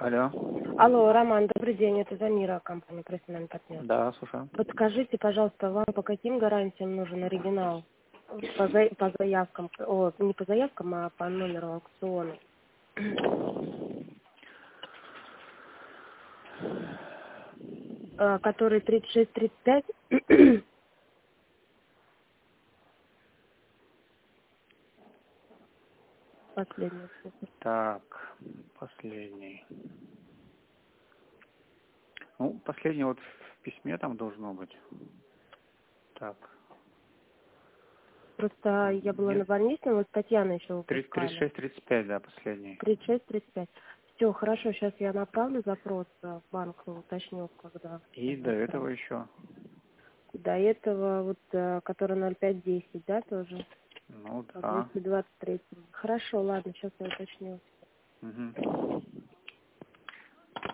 Алло. Алло, Роман, добрый день, это Замира, компания «Профессиональный партнер». Да, слушаю. Подскажите, пожалуйста, вам по каким гарантиям нужен оригинал? По заявкам, не по заявкам, а по номеру аукциона. Который 3635. Последний цифр. Так, последний. Ну, последний вот в письме там должно быть. Так. Просто я была на больничном, вот Татьяна еще выпускали. 36-35, да, последний. 36-35. Все, хорошо, сейчас я направлю запрос в банк, уточню, когда. И до этого еще. До этого, вот, который 0510, да, тоже? Ну По да. 223. Хорошо, ладно, сейчас я уточню. Угу.